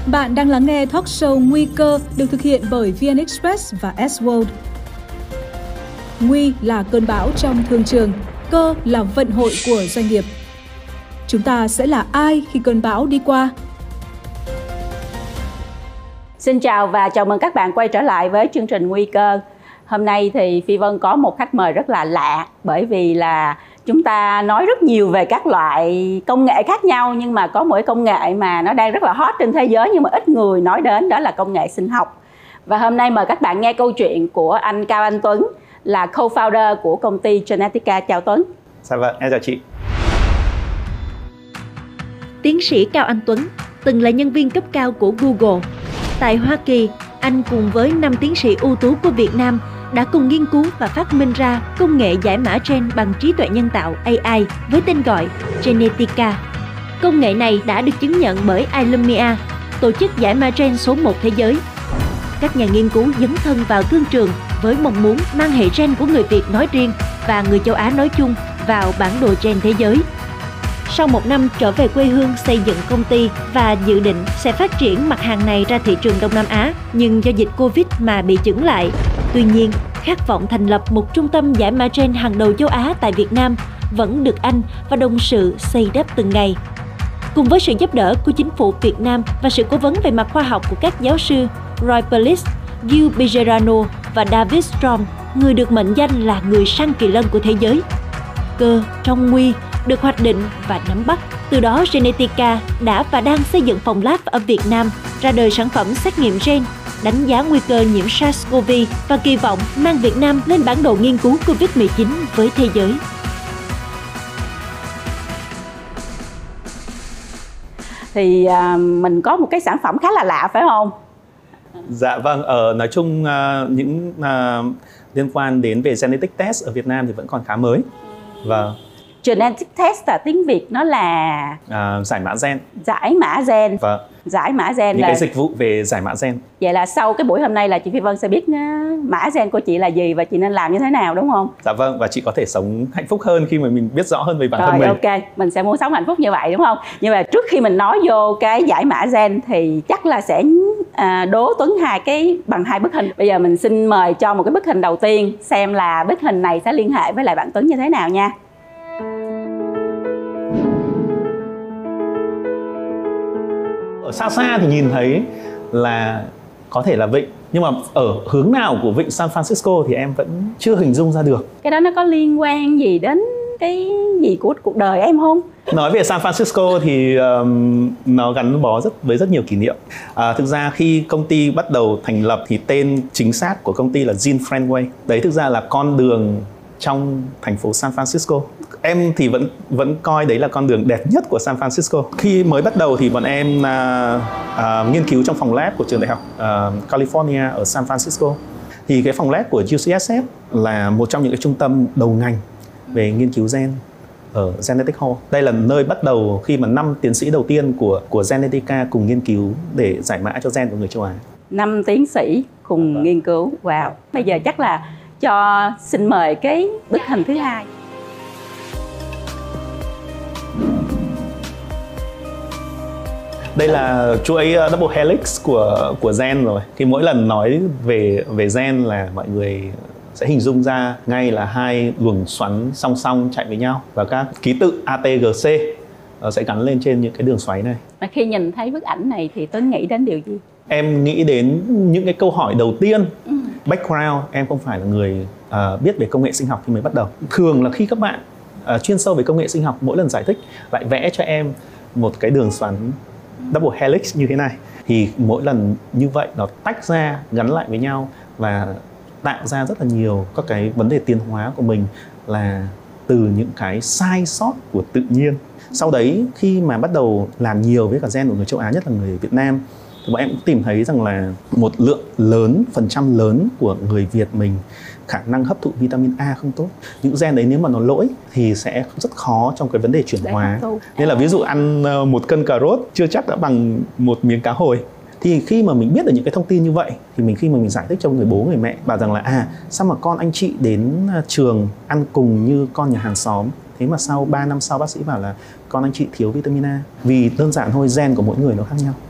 Bạn đang lắng nghe talk show Nguy cơ được thực hiện bởi VN Express và S-World. Nguy là cơn bão trong thương trường, cơ là vận hội của doanh nghiệp. Chúng ta sẽ là ai khi cơn bão đi qua? Xin chào và chào mừng các bạn quay trở lại với chương trình Nguy cơ. Hôm nay thì Phi Vân có một khách mời rất là lạ, bởi vì là chúng ta nói rất nhiều về các loại công nghệ khác nhau, nhưng mà có một công nghệ mà nó đang rất là hot trên thế giới nhưng mà ít người nói đến, đó là công nghệ sinh học. Và hôm nay mời các bạn nghe câu chuyện của anh Cao Anh Tuấn, là co-founder của công ty Genetica. Chào Tuấn. Dạ vâng, em chào chị. Tiến sĩ Cao Anh Tuấn từng là nhân viên cấp cao của Google. Tại Hoa Kỳ, anh cùng với 5 tiến sĩ ưu tú của Việt Nam đã cùng nghiên cứu và phát minh ra công nghệ giải mã gen bằng trí tuệ nhân tạo AI với tên gọi Genetica. Công nghệ này đã được chứng nhận bởi Illumia, tổ chức giải mã gen số 1 thế giới. Các nhà nghiên cứu dấn thân vào thương trường với mong muốn mang hệ gen của người Việt nói riêng và người châu Á nói chung vào bản đồ gen thế giới. Sau một năm trở về quê hương xây dựng công ty và dự định sẽ phát triển mặt hàng này ra thị trường Đông Nam Á, nhưng do dịch Covid mà bị chững lại. Tuy nhiên, khát vọng thành lập một trung tâm giải mã gen hàng đầu châu Á tại Việt Nam vẫn được anh và đồng sự xây đắp từng ngày. Cùng với sự giúp đỡ của chính phủ Việt Nam và sự cố vấn về mặt khoa học của các giáo sư Roy Perlis, Gil Bejerano và David Strom, người được mệnh danh là người săn kỳ lân của thế giới. Cơ trong nguy được hoạch định và nắm bắt. Từ đó, Genetica đã và đang xây dựng phòng lab ở Việt Nam, ra đời sản phẩm xét nghiệm gen, đánh giá nguy cơ nhiễm SARS-CoV và kỳ vọng mang Việt Nam lên bản đồ nghiên cứu COVID-19 với thế giới. Thì mình có một cái sản phẩm khá là lạ phải không? Dạ vâng, nói chung những liên quan đến về genetic test ở Việt Nam thì vẫn còn khá mới. Vâng. Genetic test là tiếng Việt nó là giải mã gen. Giải mã gen. Vâng. Giải mã gen những là cái dịch vụ về giải mã gen. Vậy là sau cái buổi hôm nay là chị Phi Vân sẽ biết mã gen của chị là gì và chị nên làm như thế nào, đúng không? Dạ vâng, và chị có thể sống hạnh phúc hơn khi mà mình biết rõ hơn về bản thân mình. Ok, mình sẽ muốn sống hạnh phúc như vậy, đúng không? Nhưng mà trước khi mình nói vô cái giải mã gen thì chắc là sẽ đố Tuấn bằng hai bức hình. Bây giờ mình xin mời cho một cái bức hình đầu tiên, xem là bức hình này sẽ liên hệ với lại bạn Tuấn như thế nào nha. Ở xa xa thì nhìn thấy là có thể là vịnh, nhưng mà ở hướng nào của vịnh San Francisco thì em vẫn chưa hình dung ra được. Cái đó nó có liên quan gì đến cái gì của cuộc đời em không? Nói về San Francisco thì nó gắn bó với rất nhiều kỷ niệm. Thực ra khi công ty bắt đầu thành lập thì tên chính xác của công ty là Gene Friendway. Đấy thực ra là con đường trong thành phố San Francisco. Em thì vẫn coi đấy là con đường đẹp nhất của San Francisco. Khi mới bắt đầu thì bọn em nghiên cứu trong phòng lab của trường đại học California ở San Francisco. Thì cái phòng lab của UCSF là một trong những cái trung tâm đầu ngành về nghiên cứu gen ở Genetic Hall. Đây là nơi bắt đầu khi mà 5 tiến sĩ đầu tiên của Genetica cùng nghiên cứu để giải mã cho gen của người châu Á. 5 tiến sĩ cùng nghiên cứu. Wow. Bây giờ chắc là xin mời cái bức hình thứ hai. Đây là chuỗi double helix của gen rồi. Thì mỗi lần nói về gen là mọi người sẽ hình dung ra ngay là hai luồng xoắn song song chạy với nhau và các ký tự ATGC sẽ gắn lên trên những cái đường xoáy này. Và khi nhìn thấy bức ảnh này thì Tuấn nghĩ đến điều gì? Em nghĩ đến những cái câu hỏi đầu tiên. Background, em không phải là người biết về công nghệ sinh học khi mới bắt đầu. Thường là khi các bạn chuyên sâu về công nghệ sinh học, mỗi lần giải thích lại vẽ cho em một cái đường xoắn double helix như thế này. Thì mỗi lần như vậy nó tách ra, gắn lại với nhau và tạo ra rất là nhiều các cái vấn đề tiến hóa của mình là từ những cái sai sót của tự nhiên. Sau đấy khi mà bắt đầu làm nhiều với cả gen của người châu Á, nhất là người Việt Nam, thì bọn em cũng tìm thấy rằng là một lượng lớn, phần trăm lớn của người Việt mình khả năng hấp thụ vitamin A không tốt. Những gen đấy nếu mà nó lỗi thì sẽ rất khó trong cái vấn đề chuyển hóa. Nên là ví dụ ăn 1 cân cà rốt chưa chắc đã bằng 1 miếng cá hồi. Thì khi mà mình biết được những cái thông tin như vậy thì khi mà mình giải thích cho người bố người mẹ bảo rằng là sao mà con anh chị đến trường ăn cùng như con nhà hàng xóm, thế mà sau 3 năm sau bác sĩ bảo là con anh chị thiếu vitamin A. Vì đơn giản thôi, gen của mỗi người nó khác nhau.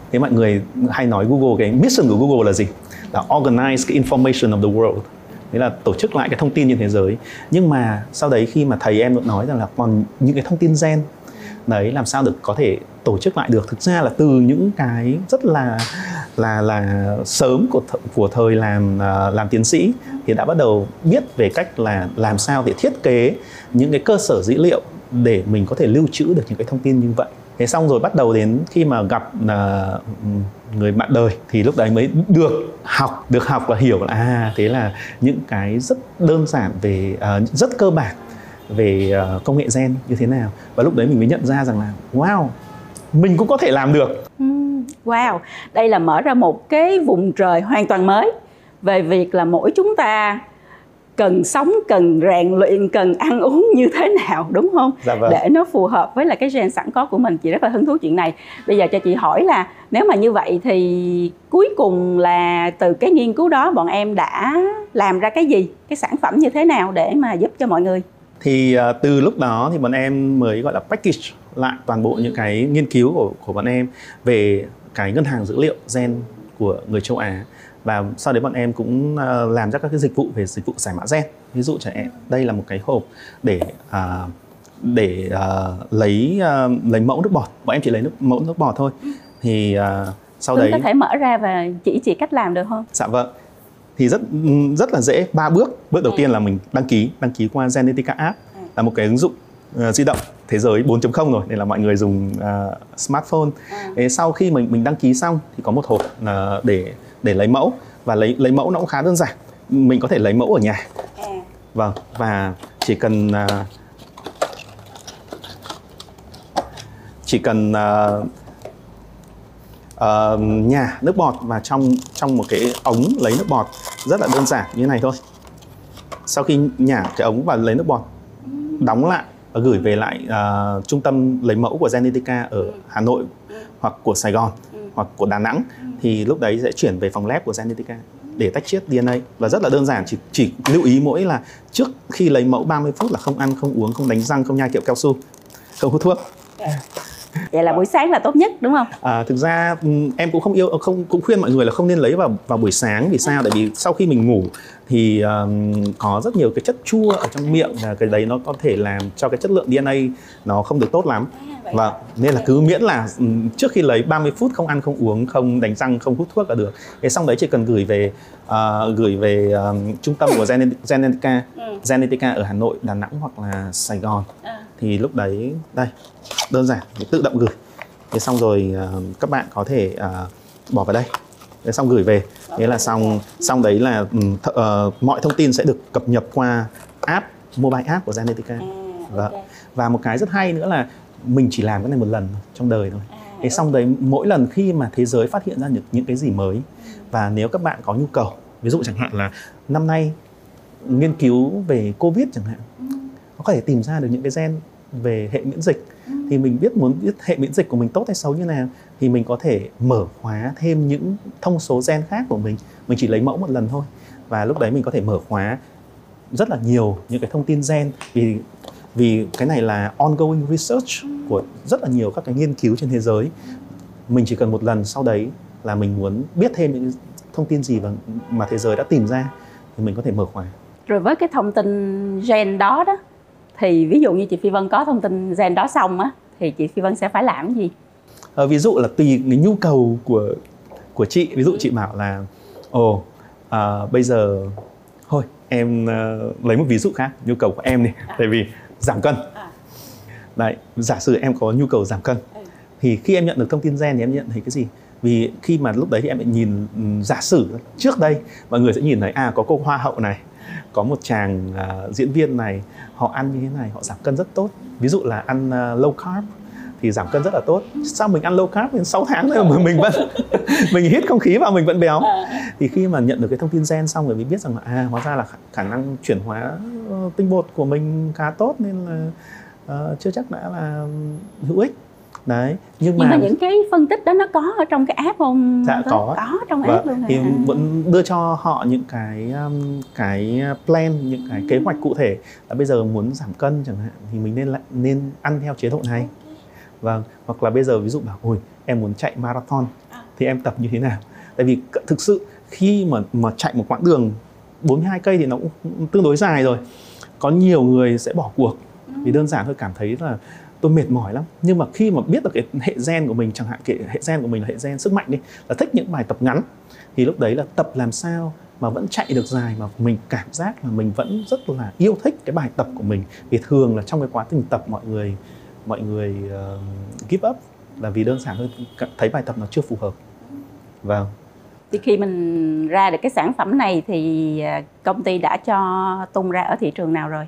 Thế mọi người hay nói Google, cái mission của Google là gì? Là organize cái information of the world. Đấy là tổ chức lại cái thông tin trên thế giới. Nhưng mà sau đấy khi mà thầy em nói rằng là còn những cái thông tin gen đấy làm sao được có thể tổ chức lại được, thực ra là từ những cái rất là sớm của thời làm tiến sĩ thì đã bắt đầu biết về cách là làm sao để thiết kế những cái cơ sở dữ liệu để mình có thể lưu trữ được những cái thông tin như vậy. Thế xong rồi bắt đầu đến khi mà gặp người bạn đời thì lúc đấy mới được học và hiểu là thế là những cái rất đơn giản về rất cơ bản về công nghệ gen như thế nào, và lúc đấy mình mới nhận ra rằng là wow, mình cũng có thể làm được. Wow, đây là mở ra một cái vùng trời hoàn toàn mới về việc là mỗi chúng ta cần sống, cần rèn luyện, cần ăn uống như thế nào, đúng không? Dạ vâng. Để nó phù hợp với là cái gen sẵn có của mình. Chị rất là hứng thú chuyện này. Bây giờ cho chị hỏi là nếu mà như vậy thì cuối cùng là từ cái nghiên cứu đó bọn em đã làm ra cái gì? Cái sản phẩm như thế nào để mà giúp cho mọi người? Thì từ lúc đó thì bọn em mới gọi là package lại toàn bộ những cái nghiên cứu của bọn em về cái ngân hàng dữ liệu gen của người châu Á. Và sau đấy bọn em cũng làm ra các cái dịch vụ về dịch vụ giải mã gen. Ví dụ trẻ em, đây là một cái hộp để lấy mẫu nước bọt. Bọn em chỉ lấy mẫu nước bọt thôi. Thì sau đấy có thể mở ra và chỉ cách làm được không? Dạ vâng. Thì rất là dễ, 3 bước. Bước đầu tiên là mình đăng ký qua Genetica app, là một cái ứng dụng di động thế giới 4.0 rồi, nên là mọi người dùng smartphone. Sau khi mình đăng ký xong thì có một hộp để lấy mẫu, và lấy mẫu nó cũng khá đơn giản. Mình có thể lấy mẫu ở nhà. Vâng, và chỉ cần nhả nước bọt vào trong một cái ống lấy nước bọt rất là đơn giản như thế này thôi. Sau khi nhả cái ống và lấy nước bọt, đóng lại và gửi về lại trung tâm lấy mẫu của Genetica ở Hà Nội hoặc của Sài Gòn hoặc của Đà Nẵng, thì lúc đấy sẽ chuyển về phòng lab của Genetica để tách chiết DNA. Và rất là đơn giản, chỉ lưu ý mỗi là trước khi lấy mẫu 30 phút là không ăn, không uống, không đánh răng, không nhai kẹo cao su, không hút thuốc. Vậy là buổi sáng là tốt nhất, đúng không? Thực ra em cũng khuyên mọi người là không nên lấy vào buổi sáng. Vì sao? Tại vì sau khi mình ngủ thì có rất nhiều cái chất chua ở trong miệng, và cái đấy nó có thể làm cho cái chất lượng DNA nó không được tốt lắm. Và nên là cứ miễn là trước khi lấy 30 phút không ăn, không uống, không đánh răng, không hút thuốc là được. Thế xong đấy chỉ cần gửi về trung tâm của Genetica ở Hà Nội, Đà Nẵng hoặc là Sài Gòn. Thì lúc đấy đây, đơn giản, tự động gửi. Thế xong rồi các bạn có thể bỏ vào đây. Thế xong gửi về. Thế là xong đấy là mọi thông tin sẽ được cập nhật qua mobile app của Genetica. Và một cái rất hay nữa là mình chỉ làm cái này một lần trong đời thôi. Thế xong đấy mỗi lần khi mà thế giới phát hiện ra những cái gì mới, và nếu các bạn có nhu cầu, ví dụ chẳng hạn là năm nay nghiên cứu về Covid chẳng hạn, nó có thể tìm ra được những cái gen về hệ miễn dịch, thì mình muốn biết hệ miễn dịch của mình tốt hay xấu như nào, thì mình có thể mở khóa thêm những thông số gen khác của mình. Mình chỉ lấy mẫu một lần thôi, và lúc đấy mình có thể mở khóa rất là nhiều những cái thông tin gen, vì cái này là ongoing research của rất là nhiều các cái nghiên cứu trên thế giới. Mình chỉ cần một lần, sau đấy là mình muốn biết thêm những thông tin gì mà thế giới đã tìm ra thì mình có thể mở khóa. Rồi với cái thông tin gen đó thì ví dụ như chị Phi Vân có thông tin gen đó xong thì chị Phi Vân sẽ phải làm cái gì? Ví dụ là tùy cái nhu cầu của chị. Ví dụ chị bảo là bây giờ thôi em lấy một ví dụ khác, nhu cầu của em này, tại vì giảm cân. Đấy, giả sử em có nhu cầu giảm cân, thì khi em nhận được thông tin gen thì em nhận thấy cái gì? Vì khi mà lúc đấy thì em lại nhìn, giả sử trước đây mọi người sẽ nhìn thấy có cô hoa hậu này, có một chàng diễn viên này, họ ăn như thế này, họ giảm cân rất tốt. Ví dụ là ăn low carb thì giảm cân rất là tốt. Sao mình ăn low carb đến 6 tháng rồi mà mình vẫn mình hít không khí vào mình vẫn béo. Thì khi mà nhận được cái thông tin gen xong rồi mới biết rằng là hóa ra là khả năng chuyển hóa tinh bột của mình khá tốt, nên là chưa chắc đã là hữu ích. Đấy, nhưng mà những cái phân tích đó nó có ở trong cái app không? Dạ có trong app luôn. Thì vẫn đưa cho họ những cái plan, những cái kế hoạch cụ thể là bây giờ muốn giảm cân chẳng hạn thì mình nên ăn theo chế độ này. Vâng, hoặc là bây giờ ví dụ bảo em muốn chạy marathon thì em tập như thế nào. Tại vì thực sự khi mà chạy một quãng đường 42 cây thì nó cũng tương đối dài rồi. Có nhiều người sẽ bỏ cuộc vì đơn giản thôi, cảm thấy là tôi mệt mỏi lắm. Nhưng mà khi mà biết được cái hệ gen của mình, chẳng hạn cái hệ gen của mình là hệ gen sức mạnh đi, là thích những bài tập ngắn, thì lúc đấy là tập làm sao mà vẫn chạy được dài mà mình cảm giác là mình vẫn rất là yêu thích cái bài tập của mình. Vì thường là trong cái quá trình tập mọi người give up là vì đơn giản thôi, thấy bài tập nó chưa phù hợp. Vâng. Thì khi mình ra được cái sản phẩm này thì công ty đã cho tung ra ở thị trường nào rồi?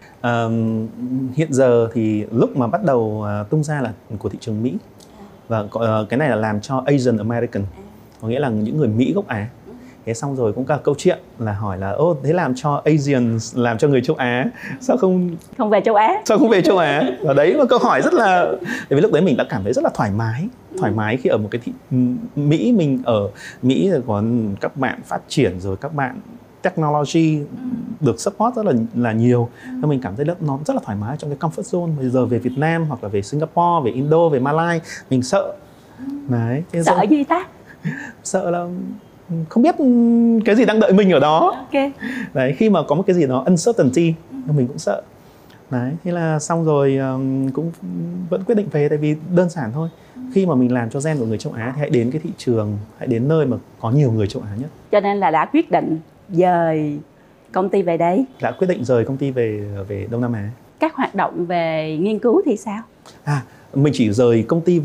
Hiện giờ thì lúc mà bắt đầu tung ra là của thị trường Mỹ. Và cái này là làm cho Asian American, có nghĩa là những người Mỹ gốc Á. Thế xong rồi cũng cả câu chuyện là hỏi là thế làm cho Asian, làm cho người châu Á, sao không về châu Á? Sao không về châu Á? Và đấy là câu hỏi rất là, tại vì lúc đấy mình đã cảm thấy rất là thoải mái khi ở một cái Mỹ. Mình ở Mỹ rồi còn các bạn phát triển rồi, các bạn technology được support rất là nhiều, nên mình cảm thấy nó rất là thoải mái trong cái comfort zone. Bây giờ về Việt Nam hoặc là về Singapore, về Indo, về Malai, mình sợ. Đấy. Sợ gì ta? Sợ là không biết cái gì đang đợi mình ở đó. Okay. Đấy, khi mà có một cái gì đó uncertainty, mình cũng sợ. Đấy, thế là xong rồi cũng vẫn quyết định về, tại vì đơn giản thôi. Khi mà mình làm cho gen của người châu Á thì hãy đến cái thị trường, hãy đến nơi mà có nhiều người châu Á nhất. Cho nên là đã quyết định dời công ty về đấy. Đã quyết định rời công ty về Đông Nam Á. Các hoạt động về nghiên cứu thì sao? Mình chỉ rời công ty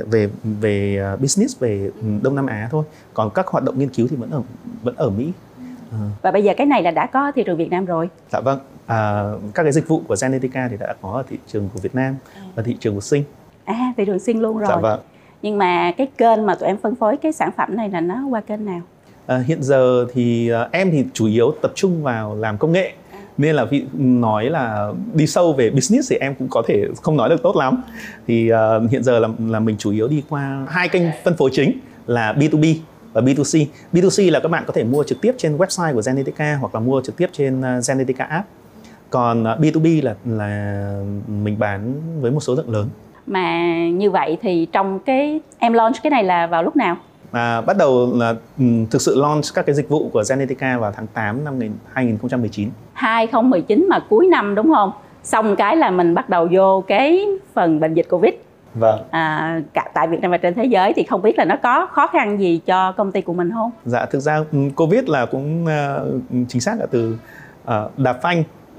về business về Đông Nam Á thôi. Còn các hoạt động nghiên cứu thì vẫn ở Mỹ. Và bây giờ cái này là đã có thị trường Việt Nam rồi. Dạ vâng. Các cái dịch vụ của Genetica thì đã có ở thị trường của Việt Nam và thị trường của Sing. Thị trường Sing luôn rồi. Dạ vâng. Nhưng mà cái kênh mà tụi em phân phối cái sản phẩm này là nó qua kênh nào? Hiện giờ thì em thì chủ yếu tập trung vào làm công nghệ. Nên là nói là đi sâu về business thì em cũng có thể không nói được tốt lắm. Thì hiện giờ là mình chủ yếu đi qua hai kênh phân phối chính là B2B và B2C. B2C là các bạn có thể mua trực tiếp trên website của Genetica hoặc là mua trực tiếp trên Genetica app. Còn B2B là mình bán với một số lượng lớn. Mà như vậy thì trong em launch cái này là vào lúc nào? Bắt đầu là thực sự launch các cái dịch vụ của Genetica vào tháng 8 năm 2019. 2019 mà cuối năm đúng không? Xong cái là mình bắt đầu vô cái phần bệnh dịch Covid. Vâng. Cả tại Việt Nam và trên thế giới thì không biết là nó có khó khăn gì cho công ty của mình không? Dạ, thực ra Covid là cũng chính xác là từ đạp phanh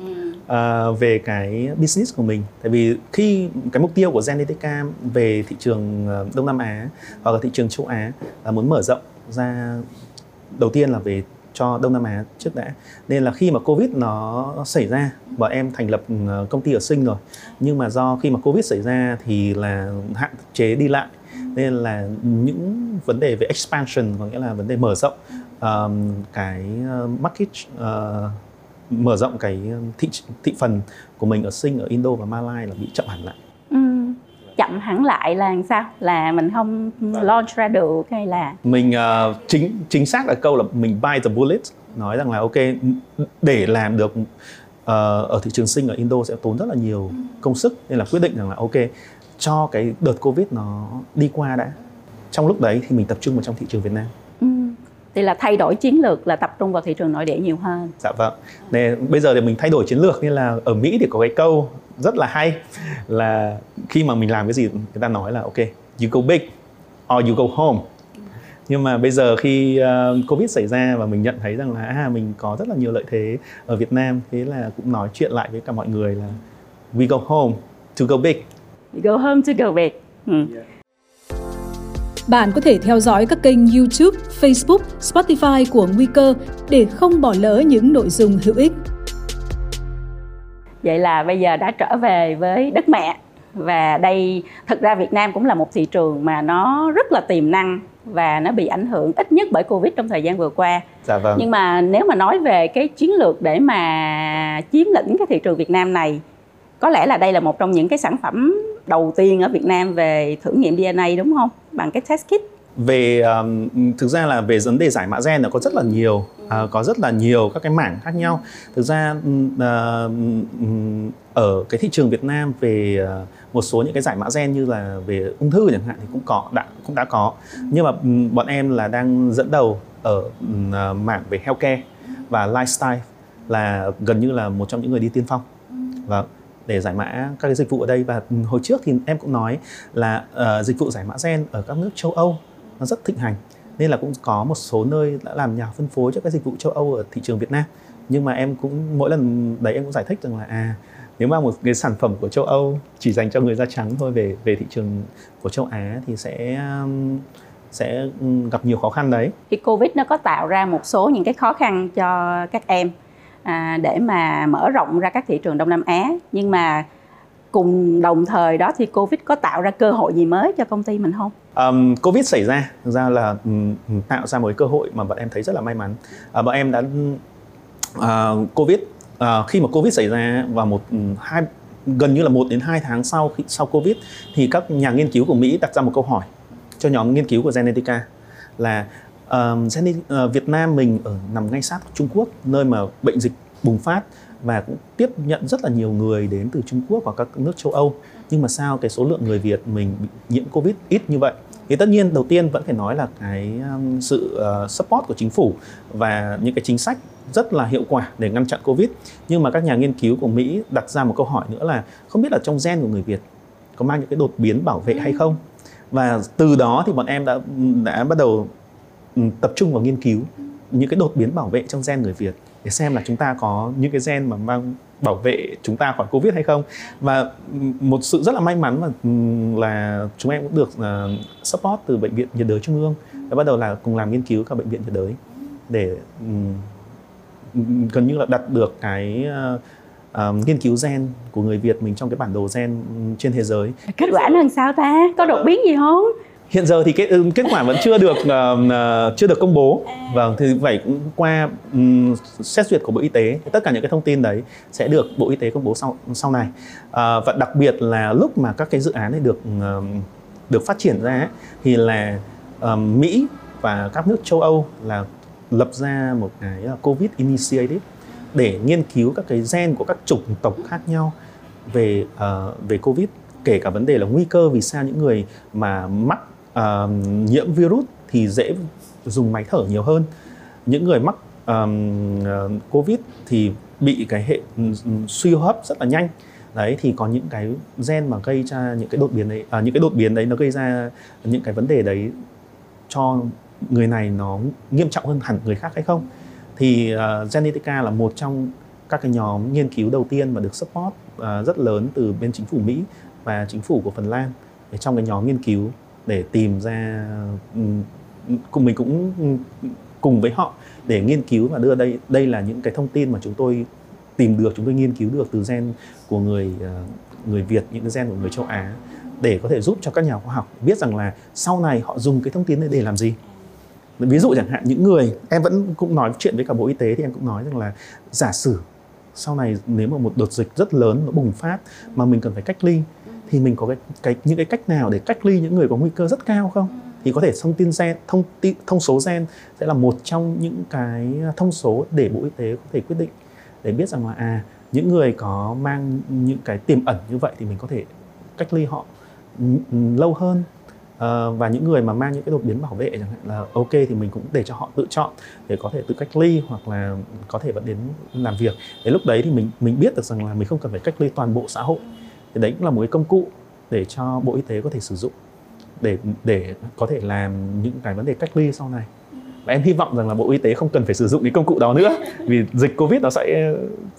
về cái business của mình. Tại vì khi cái mục tiêu của Genetica về thị trường Đông Nam Á hoặc là thị trường châu Á là muốn mở rộng ra, đầu tiên là về cho Đông Nam Á trước đã. Nên là khi mà Covid nó xảy ra, bọn em thành lập công ty ở Sing rồi. Nhưng mà do khi mà Covid xảy ra thì là hạn chế đi lại, nên là những vấn đề về expansion, có nghĩa là vấn đề mở rộng cái market, mở rộng cái thị phần của mình ở Sing, ở Indo và Malai là bị chậm hẳn lại. Chậm hẳn lại là sao? Là mình không launch ra được hay là mình chính xác là câu là mình bite the bullet, nói rằng là ok, để làm được ở thị trường Sing ở Indo sẽ tốn rất là nhiều công sức, nên là quyết định rằng là ok, cho cái đợt Covid nó đi qua đã. Trong lúc đấy thì mình tập trung vào trong thị trường Việt Nam. Thì là thay đổi chiến lược là tập trung vào thị trường nội địa nhiều hơn. Dạ vâng. Nên bây giờ thì mình thay đổi chiến lược, nên là ở Mỹ thì có cái câu rất là hay là khi mà mình làm cái gì người ta nói là ok, you go big or you go home. Nhưng mà bây giờ khi Covid xảy ra và mình nhận thấy rằng là mình có rất là nhiều lợi thế ở Việt Nam, thế là cũng nói chuyện lại với cả mọi người là we go home to go big. We go home to go big. Bạn có thể theo dõi các kênh YouTube, Facebook, Spotify của Nguy Cơ để không bỏ lỡ những nội dung hữu ích. Vậy là bây giờ đã trở về với đất mẹ. Và đây, thật ra Việt Nam cũng là một thị trường mà nó rất là tiềm năng và nó bị ảnh hưởng ít nhất bởi Covid trong thời gian vừa qua. Dạ vâng. Nhưng mà nếu mà nói về cái chiến lược để mà chiếm lĩnh cái thị trường Việt Nam này, có lẽ là đây là một trong những cái sản phẩm đầu tiên ở Việt Nam về thử nghiệm DNA đúng không? Bằng cái test kit. về thực ra là về vấn đề giải mã gen nó có rất là nhiều, có rất là nhiều các cái mảng khác nhau. Thực ra ở cái thị trường Việt Nam về một số những cái giải mã gen như là về ung thư chẳng hạn thì cũng đã có, nhưng mà bọn em là đang dẫn đầu ở mảng về healthcare và lifestyle, là gần như là một trong những người đi tiên phong và để giải mã các cái dịch vụ ở đây. Và hồi trước thì em cũng nói là dịch vụ giải mã gen ở các nước châu Âu nó rất thịnh hành, nên là cũng có một số nơi đã làm nhà phân phối cho các dịch vụ châu Âu ở thị trường Việt Nam. Nhưng mà em cũng mỗi lần đấy em cũng giải thích rằng là nếu mà một cái sản phẩm của châu Âu chỉ dành cho người da trắng thôi về thị trường của châu Á thì sẽ gặp nhiều khó khăn đấy. Thì Covid nó có tạo ra một số những cái khó khăn cho các em để mà mở rộng ra các thị trường Đông Nam Á, nhưng mà cùng đồng thời đó thì Covid có tạo ra cơ hội gì mới cho công ty mình không? Covid xảy ra thực ra là tạo ra một cái cơ hội mà bọn em thấy rất là may mắn. Bọn em đã khi mà Covid xảy ra và gần như là 1 đến 2 tháng sau Covid thì các nhà nghiên cứu của Mỹ đặt ra một câu hỏi cho nhóm nghiên cứu của Genetica là Việt Nam mình nằm ngay sát Trung Quốc, nơi mà bệnh dịch bùng phát và cũng tiếp nhận rất là nhiều người đến từ Trung Quốc và các nước châu Âu, nhưng mà sao cái số lượng người Việt mình bị nhiễm Covid ít như vậy? Thì tất nhiên đầu tiên vẫn phải nói là cái sự support của chính phủ và những cái chính sách rất là hiệu quả để ngăn chặn Covid. Nhưng mà các nhà nghiên cứu của Mỹ đặt ra một câu hỏi nữa là không biết là trong gen của người Việt có mang những cái đột biến bảo vệ hay không. Và từ đó thì bọn em đã bắt đầu tập trung vào nghiên cứu những cái đột biến bảo vệ trong gen người Việt để xem là chúng ta có những cái gen mà mang bảo vệ chúng ta khỏi Covid hay không. Và một sự rất là may mắn là chúng em cũng được support từ Bệnh viện Nhiệt đới Trung ương và bắt đầu là cùng làm nghiên cứu các bệnh viện nhiệt đới để gần như là đặt được cái nghiên cứu gen của người Việt mình trong cái bản đồ gen trên thế giới. Kết quả nó làm sao ta? Có đột biến gì không? Hiện giờ thì kết quả vẫn chưa được công bố. Vâng, thì phải qua xét duyệt của Bộ Y tế. Tất cả những cái thông tin đấy sẽ được Bộ Y tế công bố sau này. Và đặc biệt là lúc mà các cái dự án này được phát triển ra thì là Mỹ và các nước châu Âu là lập ra một cái COVID Initiative để nghiên cứu các cái gen của các chủng tộc khác nhau về Covid, kể cả vấn đề là nguy cơ vì sao những người mà mắc nhiễm virus thì dễ dùng máy thở nhiều hơn, những người mắc Covid thì bị cái hệ suy hô hấp rất là nhanh. Đấy, thì có những cái gen mà gây ra những cái đột biến đấy nó gây ra những cái vấn đề đấy cho người này nó nghiêm trọng hơn hẳn người khác hay không. Thì Genetica là một trong các cái nhóm nghiên cứu đầu tiên mà được support rất lớn từ bên chính phủ Mỹ và chính phủ của Phần Lan để trong cái nhóm nghiên cứu để tìm ra mình cũng cùng với họ để nghiên cứu và đưa đây là những cái thông tin mà chúng tôi tìm được, chúng tôi nghiên cứu được từ gen của người Việt, những cái gen của người châu Á để có thể giúp cho các nhà khoa học biết rằng là sau này họ dùng cái thông tin này để làm gì. Ví dụ chẳng hạn những người, em vẫn cũng nói chuyện với cả Bộ Y tế thì em cũng nói rằng là giả sử sau này nếu mà một đợt dịch rất lớn nó bùng phát mà mình cần phải cách ly thì mình có những cái cách nào để cách ly những người có nguy cơ rất cao không? Thì có thể thông số gen sẽ là một trong những cái thông số để Bộ Y tế có thể quyết định để biết rằng là những người có mang những cái tiềm ẩn như vậy thì mình có thể cách ly họ lâu hơn. Và những người mà mang những cái đột biến bảo vệ chẳng hạn là ok thì mình cũng để cho họ tự chọn để có thể tự cách ly hoặc là có thể vẫn đến làm việc. Đến lúc đấy thì mình biết được rằng là mình không cần phải cách ly toàn bộ xã hội. Thì đấy cũng là một cái công cụ để cho Bộ Y tế có thể sử dụng để có thể làm những cái vấn đề cách ly sau này. Và em hy vọng rằng là Bộ Y tế không cần phải sử dụng cái công cụ đó nữa vì dịch Covid nó sẽ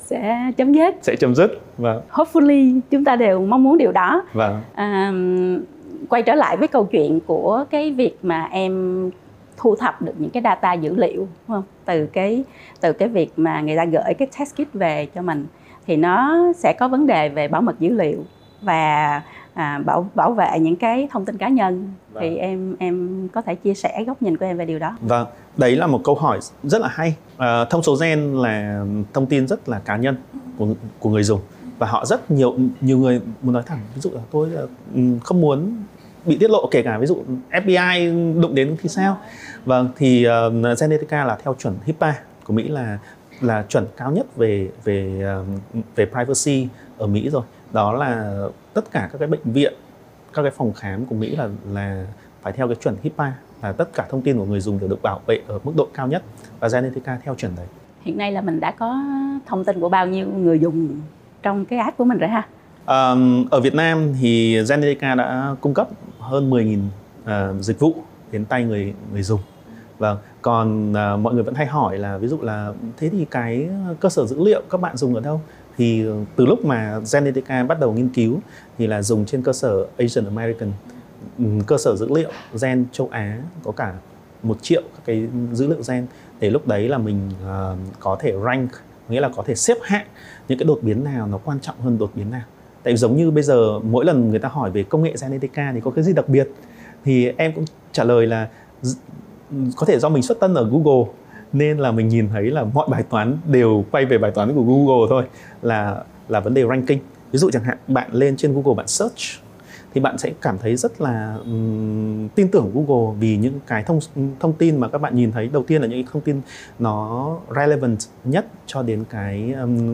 chấm dứt. Và hopefully chúng ta đều mong muốn điều đó. Vâng. Quay trở lại với câu chuyện của cái việc mà em thu thập được những cái data dữ liệu, đúng không? Từ cái việc mà người ta gửi cái test kit về cho mình thì nó sẽ có vấn đề về bảo mật dữ liệu và bảo vệ những cái thông tin cá nhân. Vâng. Thì em có thể chia sẻ góc nhìn của em về điều đó. Vâng, đấy là một câu hỏi rất là hay. Thông số gen là thông tin rất là cá nhân của người dùng và họ rất nhiều người muốn nói thẳng, ví dụ là tôi không muốn bị tiết lộ, kể cả ví dụ FBI đụng đến thì sao. Vâng, thì Genetica là theo chuẩn HIPAA của Mỹ, là chuẩn cao nhất về privacy ở Mỹ rồi. Đó là tất cả các cái bệnh viện, các cái phòng khám của Mỹ là phải theo cái chuẩn HIPAA, là tất cả thông tin của người dùng đều được bảo vệ ở mức độ cao nhất, và Genetica theo chuẩn đấy. Hiện nay là mình đã có thông tin của bao nhiêu người dùng trong cái app của mình rồi ha? Ở Việt Nam thì Genetica đã cung cấp hơn 10.000 dịch vụ đến tay người dùng. Vâng, còn mọi người vẫn hay hỏi là ví dụ là thế thì cái cơ sở dữ liệu các bạn dùng ở đâu? Thì từ lúc mà Genetica bắt đầu nghiên cứu thì là dùng trên cơ sở Asian American, cơ sở dữ liệu gen châu Á, có cả 1 triệu các cái dữ liệu gen. Để lúc đấy là mình có thể rank, nghĩa là có thể xếp hạng những cái đột biến nào nó quan trọng hơn đột biến nào. Tại vì giống như bây giờ mỗi lần người ta hỏi về công nghệ Genetica thì có cái gì đặc biệt, thì em cũng trả lời là có thể do mình xuất thân ở Google nên là mình nhìn thấy là mọi bài toán đều quay về bài toán của Google thôi, là vấn đề ranking. Ví dụ chẳng hạn bạn lên trên Google bạn search thì bạn sẽ cảm thấy rất là tin tưởng Google, vì những cái thông tin mà các bạn nhìn thấy đầu tiên là những thông tin nó relevant nhất cho đến cái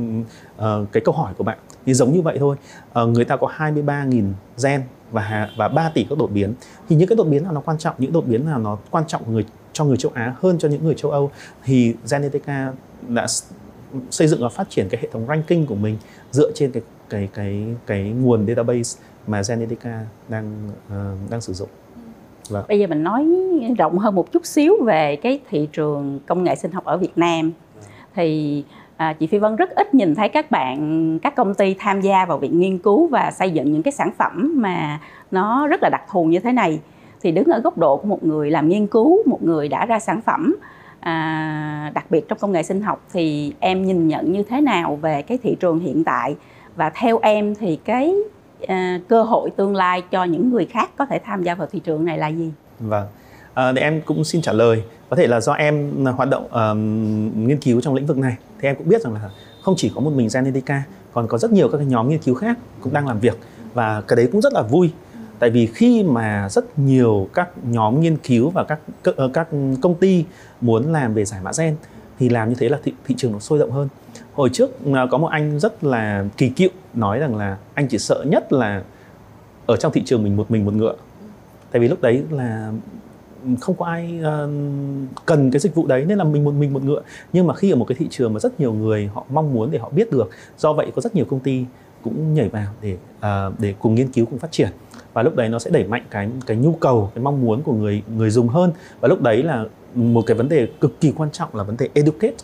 câu hỏi của bạn. Thì giống như vậy thôi, người ta có 23.000 gen và 3 tỷ các đột biến. Thì những cái đột biến nào nó quan trọng, những đột biến nào nó quan trọng cho người châu Á hơn cho những người châu Âu, thì Genetica đã xây dựng và phát triển cái hệ thống ranking của mình dựa trên cái nguồn database mà Genetica đang sử dụng. Vâng. Bây giờ mình nói rộng hơn một chút xíu về cái thị trường công nghệ sinh học ở Việt Nam. Thì chị Phi Vân rất ít nhìn thấy các công ty tham gia vào việc nghiên cứu và xây dựng những cái sản phẩm mà nó rất là đặc thù như thế này. Thì đứng ở góc độ của một người làm nghiên cứu, một người đã ra sản phẩm, đặc biệt trong công nghệ sinh học, thì em nhìn nhận như thế nào về cái thị trường hiện tại? Và theo em thì cái cơ hội tương lai cho những người khác có thể tham gia vào thị trường này là gì? Vâng, để em cũng xin trả lời. Có thể là do em hoạt động nghiên cứu trong lĩnh vực này, thì em cũng biết rằng là không chỉ có một mình Genetica, còn có rất nhiều các cái nhóm nghiên cứu khác cũng đang làm việc. Và cái đấy cũng rất là vui. Tại vì khi mà rất nhiều các nhóm nghiên cứu và các công ty muốn làm về giải mã gen thì làm như thế là thị trường nó sôi động hơn. Hồi trước có một anh rất là kỳ cựu nói rằng là anh chỉ sợ nhất là ở trong thị trường mình một ngựa. Tại vì lúc đấy là không có ai cần cái dịch vụ đấy nên là mình một ngựa. Nhưng mà khi ở một cái thị trường mà rất nhiều người họ mong muốn để họ biết được, do vậy có rất nhiều công ty cũng nhảy vào để cùng nghiên cứu, cùng phát triển. Và lúc đấy nó sẽ đẩy mạnh cái nhu cầu, cái mong muốn của người dùng hơn. Và lúc đấy là một cái vấn đề cực kỳ quan trọng là vấn đề educate,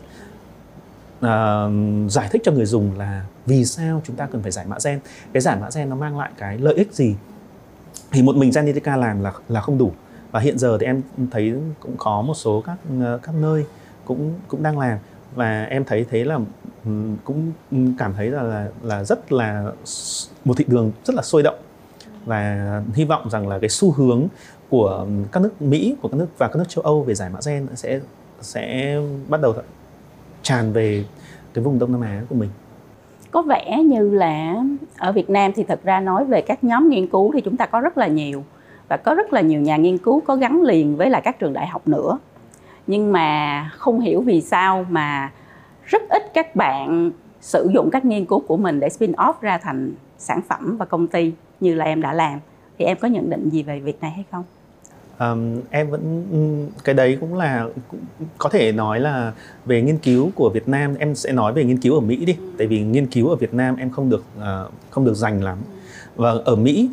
giải thích cho người dùng là vì sao chúng ta cần phải giải mã gen, cái giải mã gen nó mang lại cái lợi ích gì. Thì một mình Genetica làm là không đủ. Và hiện giờ thì em thấy cũng có một số các nơi cũng đang làm, và em thấy thế là cũng cảm thấy là rất là một thị trường rất là sôi động. Và hy vọng rằng là cái xu hướng của các nước Mỹ, của các nước và các nước châu Âu về giải mã gen sẽ bắt đầu tràn về cái vùng Đông Nam Á của mình. Có vẻ như là ở Việt Nam thì thật ra nói về các nhóm nghiên cứu thì chúng ta có rất là nhiều, và có rất là nhiều nhà nghiên cứu có gắn liền với lại các trường đại học nữa. Nhưng mà không hiểu vì sao mà rất ít các bạn sử dụng các nghiên cứu của mình để spin-off ra thành sản phẩm và công ty như là em đã làm. Thì em có nhận định gì về việc này hay không? Em vẫn cái đấy cũng có thể nói là về nghiên cứu của Việt Nam. Em sẽ nói về nghiên cứu ở Mỹ đi, tại vì nghiên cứu ở Việt Nam em không được rành lắm. Và ở Mỹ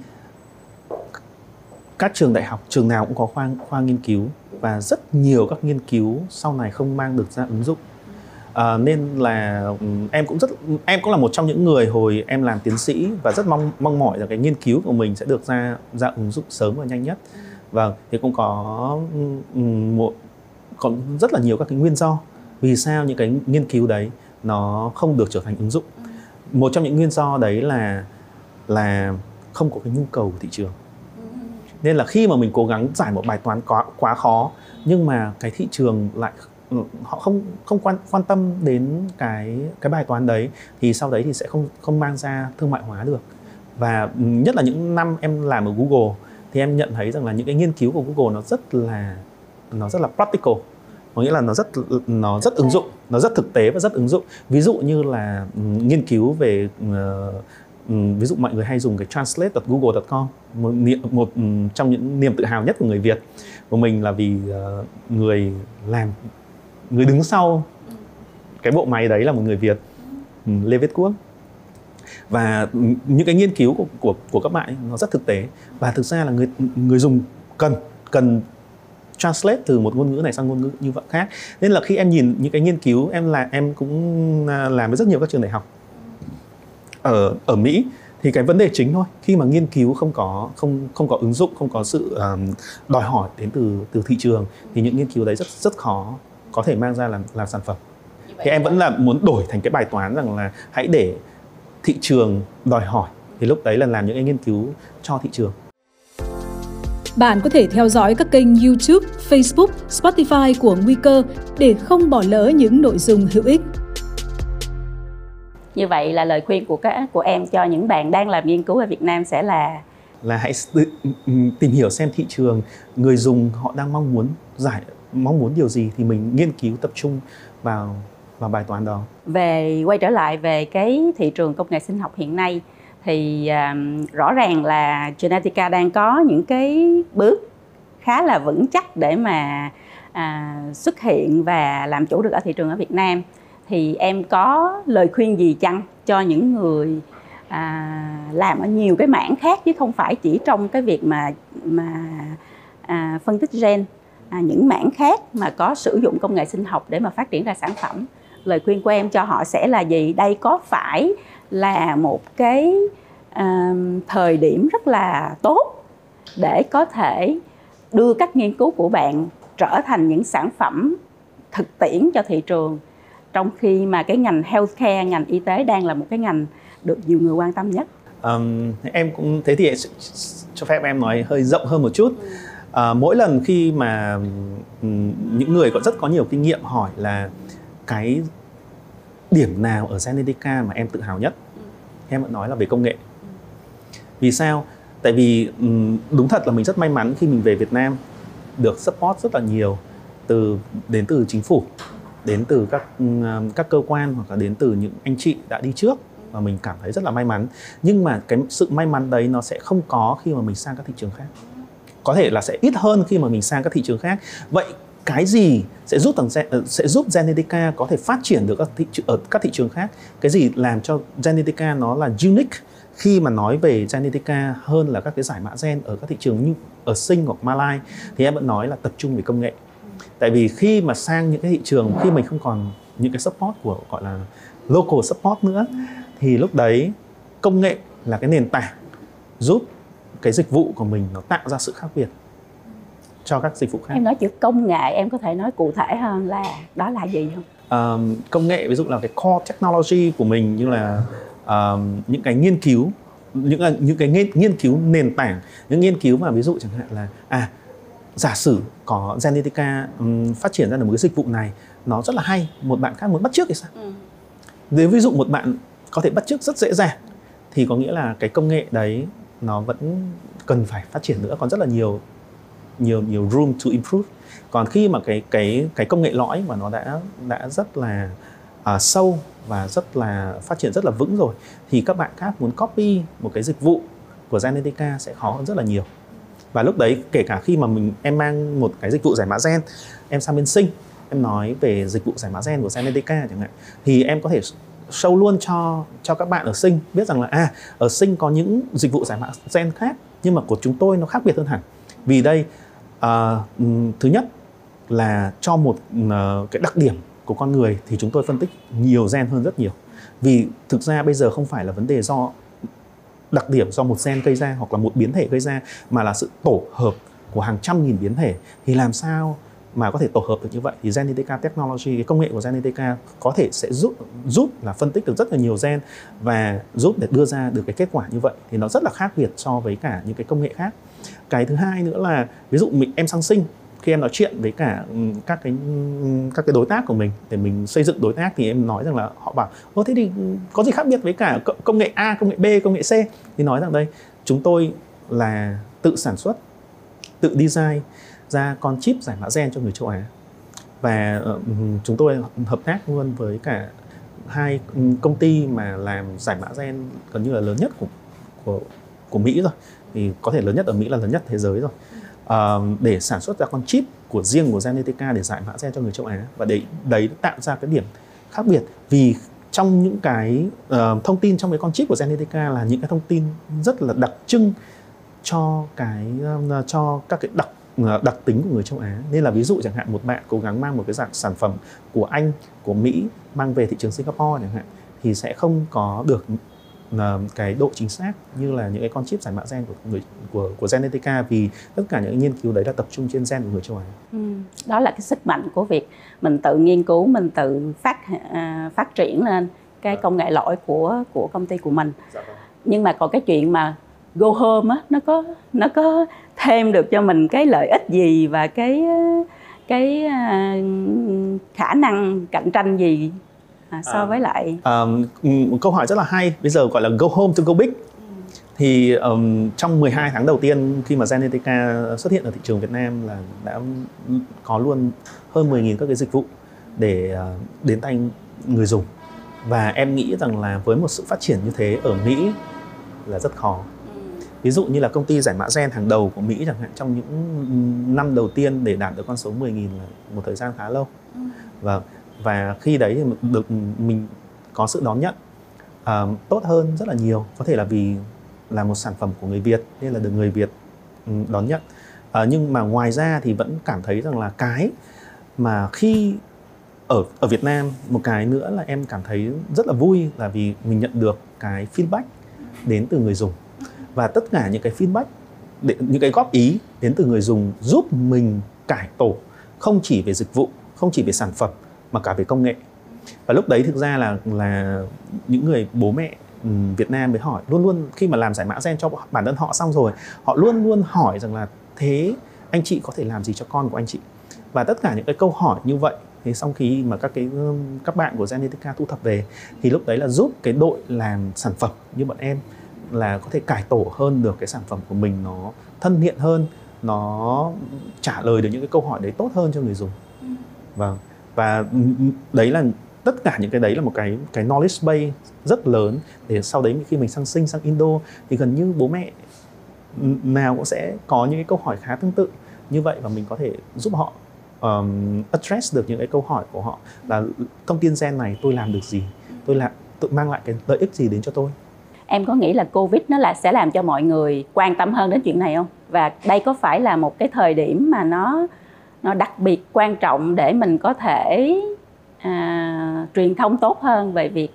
các trường đại học, trường nào cũng có khoa nghiên cứu, và rất nhiều các nghiên cứu sau này không mang được ra ứng dụng. Nên là em cũng là một trong những người hồi em làm tiến sĩ và rất mong mỏi là cái nghiên cứu của mình sẽ được ra ứng dụng sớm và nhanh nhất. Vâng, thì cũng có rất là nhiều các cái nguyên do vì sao những cái nghiên cứu đấy nó không được trở thành ứng dụng. Một trong những nguyên do đấy là không có cái nhu cầu của thị trường. Nên là khi mà mình cố gắng giải một bài toán quá khó, nhưng mà cái thị trường lại họ không quan tâm đến cái bài toán đấy, thì sau đấy thì sẽ không mang ra thương mại hóa được. Và nhất là những năm em làm ở Google thì em nhận thấy rằng là những cái nghiên cứu của Google nó rất là practical, có nghĩa là nó rất ứng dụng, nó rất thực tế và rất ứng dụng. Ví dụ như là nghiên cứu về ví dụ mọi người hay dùng cái translate.google.com, một trong những niềm tự hào nhất của người Việt của mình là vì người đứng sau cái bộ máy đấy là một người Việt, Lê Viết Quốc. Và những cái nghiên cứu của các bạn ấy, nó rất thực tế, và thực ra là người dùng cần translate từ một ngôn ngữ này sang ngôn ngữ như vậy khác. Nên là khi em nhìn những cái nghiên cứu, em cũng làm với rất nhiều các trường đại học ở Mỹ, thì cái vấn đề chính thôi, khi mà nghiên cứu không có ứng dụng, không có sự đòi hỏi đến từ thị trường, thì những nghiên cứu đấy rất khó có thể mang ra làm sản phẩm. Thì em vẫn là muốn đổi thành cái bài toán rằng là hãy để thị trường đòi hỏi, thì lúc đấy là làm những cái nghiên cứu cho thị trường. Bạn có thể theo dõi các kênh YouTube, Facebook, Spotify của Nguy Cơ để không bỏ lỡ những nội dung hữu ích. Như vậy là lời khuyên của em cho những bạn đang làm nghiên cứu ở Việt Nam sẽ là hãy tìm hiểu xem thị trường, người dùng họ đang mong muốn điều gì thì mình nghiên cứu tập trung vào bài toán đó. Quay trở lại về cái thị trường công nghệ sinh học hiện nay thì rõ ràng là Genetica đang có những cái bước khá là vững chắc để mà xuất hiện và làm chủ được ở thị trường ở Việt Nam. Thì em có lời khuyên gì chăng cho những người làm ở nhiều cái mảng khác chứ không phải chỉ trong cái việc mà phân tích gen, những mảng khác mà có sử dụng công nghệ sinh học để mà phát triển ra sản phẩm. Lời khuyên của em cho họ sẽ là gì? Đây có phải là một cái thời điểm rất là tốt để có thể đưa các nghiên cứu của bạn trở thành những sản phẩm thực tiễn cho thị trường, trong khi mà cái ngành healthcare, ngành y tế đang là một cái ngành được nhiều người quan tâm nhất? Em cũng thế thì cho phép em nói hơi rộng hơn một chút. Mỗi lần khi mà những người có nhiều kinh nghiệm hỏi là cái điểm nào ở Genetica mà em tự hào nhất, em vẫn nói là về công nghệ. Vì sao? Tại vì đúng thật là mình rất may mắn khi mình về Việt Nam được support rất là nhiều đến từ chính phủ, đến từ các cơ quan, hoặc là đến từ những anh chị đã đi trước, và mình cảm thấy rất là may mắn. Nhưng mà cái sự may mắn đấy nó sẽ không có khi mà mình sang các thị trường khác. Có thể là sẽ ít hơn khi mà mình sang các thị trường khác. Vậy cái gì sẽ giúp Genetica có thể phát triển được ở các thị trường khác? Cái gì làm cho Genetica nó là unique khi mà nói về Genetica hơn là các cái giải mã gen ở các thị trường như ở Sing hoặc Malai? Thì em vẫn nói là tập trung về công nghệ. Tại vì khi mà sang những cái thị trường, khi mình không còn những cái support của gọi là local support nữa, thì lúc đấy công nghệ là cái nền tảng giúp cái dịch vụ của mình nó tạo ra sự khác biệt cho các dịch vụ khác. Em nói chữ công nghệ, em có thể nói cụ thể hơn là đó là gì không? Công nghệ ví dụ là cái core technology của mình, như là những cái nghiên cứu, những cái nghiên cứu nền tảng, những nghiên cứu mà ví dụ chẳng hạn là giả sử có Genetica phát triển ra được một cái dịch vụ này, nó rất là hay, một bạn khác muốn bắt chước thì sao? Nếu ví dụ một bạn có thể bắt chước rất dễ dàng, thì có nghĩa là cái công nghệ đấy nó vẫn cần phải phát triển nữa, còn rất là nhiều room to improve. Còn khi mà cái công nghệ lõi mà nó đã rất là sâu và rất là phát triển rất là vững rồi, thì các bạn khác muốn copy một cái dịch vụ của Genetica sẽ khó hơn rất là nhiều. Và lúc đấy kể cả khi mà em mang một cái dịch vụ giải mã gen, em sang bên Sing, em nói về dịch vụ giải mã gen của Genetica chẳng hạn, thì em có thể show luôn cho các bạn ở Sing biết rằng là ở Sing có những dịch vụ giải mã gen khác, nhưng mà của chúng tôi nó khác biệt hơn hẳn. Vì đây thứ nhất là cho một cái đặc điểm của con người thì chúng tôi phân tích nhiều gen hơn rất nhiều. Vì thực ra bây giờ không phải là vấn đề do đặc điểm do một gen gây ra hoặc là một biến thể gây ra, mà là sự tổ hợp của hàng trăm nghìn biến thể. Thì làm sao mà có thể tổ hợp được như vậy? Thì Genetica Technology, cái công nghệ của Genetica có thể sẽ giúp là phân tích được rất là nhiều gen và giúp để đưa ra được cái kết quả như vậy. Thì nó rất là khác biệt so với cả những cái công nghệ khác. Cái thứ hai nữa là ví dụ em sang Sing, khi em nói chuyện với cả các cái đối tác của mình để mình xây dựng đối tác, thì em nói rằng là họ bảo thế thì có gì khác biệt với cả công nghệ A, công nghệ B, công nghệ C? Thì nói rằng đây, chúng tôi là tự sản xuất, tự design ra con chip giải mã gen cho người châu Á. Và chúng tôi hợp tác luôn với cả 2 công ty mà làm giải mã gen gần như là lớn nhất của Mỹ rồi. Thì có thể lớn nhất ở Mỹ là lớn nhất thế giới rồi. Để sản xuất ra con chip của riêng của Genetica để giải mã gen cho người châu Á. Và đấy tạo ra cái điểm khác biệt. Vì trong những cái thông tin trong cái con chip của Genetica là những cái thông tin rất là đặc trưng cho các cái đặc tính của người châu Á. Nên là ví dụ chẳng hạn một bạn cố gắng mang một cái dạng sản phẩm của Anh, của Mỹ mang về thị trường Singapore chẳng hạn, thì sẽ không có được cái độ chính xác như là những cái con chip giải mã gen của Genetica, vì tất cả những nghiên cứu đấy là tập trung trên gen của người châu Á. Đó là cái sức mạnh của việc mình tự nghiên cứu, mình tự phát triển lên cái công nghệ lõi của công ty của mình. Nhưng mà còn cái chuyện mà go home á, nó có thêm được cho mình cái lợi ích gì và cái khả năng cạnh tranh gì so với lại một câu hỏi rất là hay. Bây giờ gọi là go home to go big. Thì trong 12 tháng đầu tiên khi mà Genetica xuất hiện ở thị trường Việt Nam là đã có luôn hơn 10.000 các cái dịch vụ để đến tay người dùng. Và em nghĩ rằng là với một sự phát triển như thế ở Mỹ là rất khó. Ví dụ như là công ty giải mã gen hàng đầu của Mỹ chẳng hạn, trong những năm đầu tiên để đạt được con số 10.000 là một thời gian khá lâu. Và khi đấy thì mình có sự đón nhận tốt hơn rất là nhiều. Có thể là vì là một sản phẩm của người Việt nên là được người Việt đón nhận. Nhưng mà ngoài ra thì vẫn cảm thấy rằng là cái mà khi ở Việt Nam, một cái nữa là em cảm thấy rất là vui là vì mình nhận được cái feedback đến từ người dùng. Và tất cả những cái feedback, những cái góp ý đến từ người dùng giúp mình cải tổ không chỉ về dịch vụ, không chỉ về sản phẩm mà cả về công nghệ. Và lúc đấy thực ra là những người bố mẹ Việt Nam mới hỏi, luôn khi mà làm giải mã gen cho bản thân họ xong rồi, họ luôn hỏi rằng là thế anh chị có thể làm gì cho con của anh chị? Và tất cả những cái câu hỏi như vậy thì sau khi mà các bạn của Genetica thu thập về thì lúc đấy là giúp cái đội làm sản phẩm như bọn em là có thể cải tổ hơn được cái sản phẩm của mình, nó thân thiện hơn, nó trả lời được những cái câu hỏi đấy tốt hơn cho người dùng. Và đấy là tất cả những cái đấy là một cái knowledge base rất lớn để sau đấy khi mình sang Sing, sang Indo thì gần như bố mẹ nào cũng sẽ có những cái câu hỏi khá tương tự như vậy, và mình có thể giúp họ address được những cái câu hỏi của họ là thông tin gen này tôi làm được gì, tôi mang lại cái lợi ích gì đến cho tôi. Em có nghĩ là Covid nó sẽ làm cho mọi người quan tâm hơn đến chuyện này không? Và đây có phải là một cái thời điểm mà nó đặc biệt quan trọng để mình có thể truyền thông tốt hơn về việc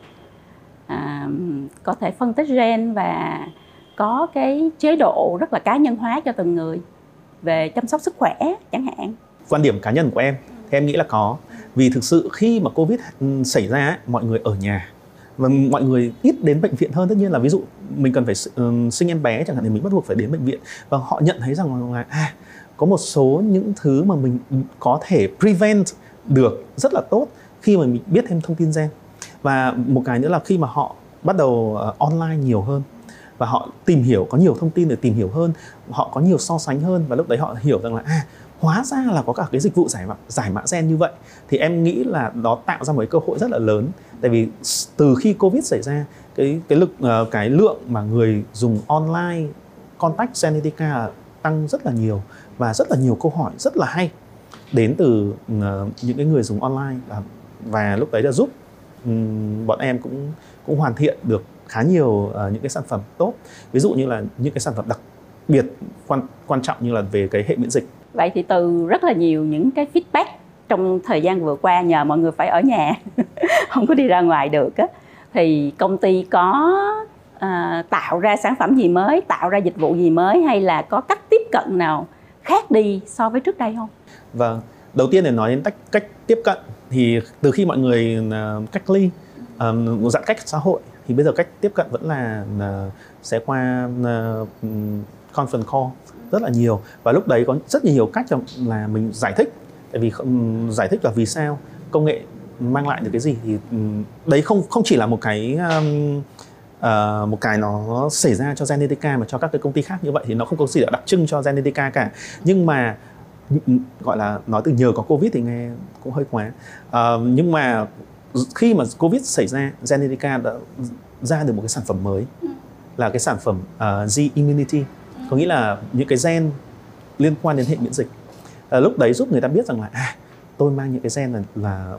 có thể phân tích gen và có cái chế độ rất là cá nhân hóa cho từng người về chăm sóc sức khỏe chẳng hạn? Quan điểm cá nhân của em thì em nghĩ là có. Vì thực sự khi mà Covid xảy ra, mọi người ở nhà và mọi người ít đến bệnh viện hơn. Tất nhiên là ví dụ mình cần phải sinh em bé chẳng hạn thì mình bắt buộc phải đến bệnh viện, và họ nhận thấy rằng là có một số những thứ mà mình có thể prevent được rất là tốt khi mà mình biết thêm thông tin gen. Và một cái nữa là khi mà họ bắt đầu online nhiều hơn và họ tìm hiểu, có nhiều thông tin để tìm hiểu hơn, họ có nhiều so sánh hơn, và lúc đấy họ hiểu rằng là hóa ra là có cả cái dịch vụ giải mã gen như vậy. Thì em nghĩ là nó tạo ra một cái cơ hội rất là lớn. Tại vì từ khi Covid xảy ra, cái lượng mà người dùng online contact Genetica tăng rất là nhiều, và rất là nhiều câu hỏi rất là hay đến từ những cái người dùng online, và lúc đấy là giúp bọn em cũng hoàn thiện được khá nhiều những cái sản phẩm tốt. Ví dụ như là những cái sản phẩm đặc biệt quan trọng như là về cái hệ miễn dịch. Vậy thì từ rất là nhiều những cái feedback trong thời gian vừa qua, nhờ mọi người phải ở nhà không có đi ra ngoài được á, thì công ty có tạo ra sản phẩm gì mới, tạo ra dịch vụ gì mới, hay là có cách tiếp cận nào khác đi so với trước đây không? Vâng, đầu tiên để nói đến cách tiếp cận thì từ khi mọi người cách ly, giãn cách xã hội, thì bây giờ cách tiếp cận vẫn là sẽ qua conference call rất là nhiều. Và lúc đấy có rất nhiều cách là mình giải thích. Tại vì giải thích là vì sao công nghệ mang lại được cái gì, thì đấy không chỉ là một cái một cái nó xảy ra cho Genetica mà cho các cái công ty khác như vậy thì nó không có gì đặc trưng cho Genetica cả. Nhưng mà gọi là nói từ nhờ có Covid thì nghe cũng hơi quá. Nhưng mà khi mà Covid xảy ra, Genetica đã ra được một cái sản phẩm mới, là cái sản phẩm G-Immunity, có nghĩa là những cái gen liên quan đến hệ miễn dịch. Lúc đấy giúp người ta biết rằng là tôi mang những cái gen là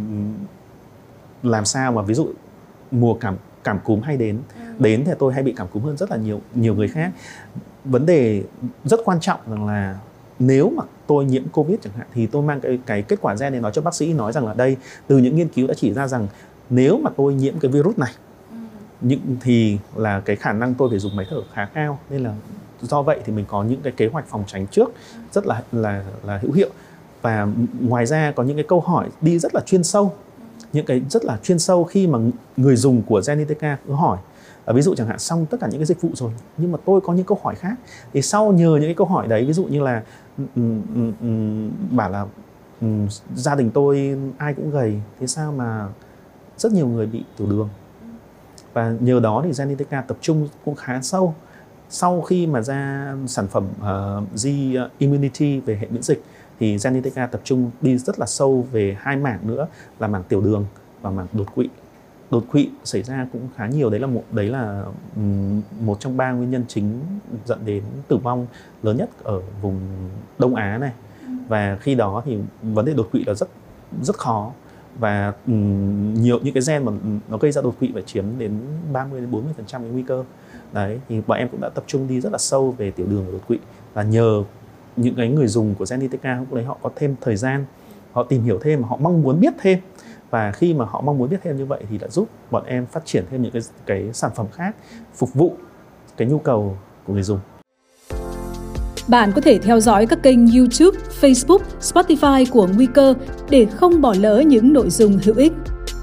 làm sao mà ví dụ mùa cảm cúm hay đến thì tôi hay bị cảm cúm hơn rất là nhiều người khác. Vấn đề rất quan trọng rằng là nếu mà tôi nhiễm Covid chẳng hạn thì tôi mang cái kết quả gen này nói cho bác sĩ, nói rằng là đây, từ những nghiên cứu đã chỉ ra rằng nếu mà tôi nhiễm cái virus này thì là cái khả năng tôi phải dùng máy thở khá cao, nên là do vậy thì mình có những cái kế hoạch phòng tránh trước rất là hữu hiệu. Và ngoài ra có những cái câu hỏi đi rất là chuyên sâu, những cái rất là chuyên sâu khi mà người dùng của Genetica cứ hỏi. Ví dụ chẳng hạn xong tất cả những cái dịch vụ rồi nhưng mà tôi có những câu hỏi khác, thì sau nhờ những cái câu hỏi đấy, ví dụ như là bảo là gia đình tôi ai cũng gầy, thế sao mà rất nhiều người bị tiểu đường. Và nhờ đó thì Genetica tập trung cũng khá sâu. Sau khi mà ra sản phẩm G-Immunity về hệ miễn dịch thì Genetica tập trung đi rất là sâu về hai mảng nữa, là mảng tiểu đường và mảng đột quỵ. Đột quỵ xảy ra cũng khá nhiều, đấy là một trong 3 nguyên nhân chính dẫn đến tử vong lớn nhất ở vùng Đông Á này. Và khi đó thì vấn đề đột quỵ là rất khó, và nhiều những cái gen mà nó gây ra đột quỵ phải chiếm đến 30-40% cái nguy cơ. Đấy, thì bọn em cũng đã tập trung đi rất là sâu về tiểu đường và đột quỵ, và nhờ những cái người dùng của Genetica lúc đấy họ có thêm thời gian, họ tìm hiểu thêm, họ mong muốn biết thêm. Và khi mà họ mong muốn biết thêm như vậy thì đã giúp bọn em phát triển thêm những cái sản phẩm khác phục vụ cái nhu cầu của người dùng. Bạn có thể theo dõi các kênh YouTube, Facebook, Spotify của Nguy Cơ để không bỏ lỡ những nội dung hữu ích.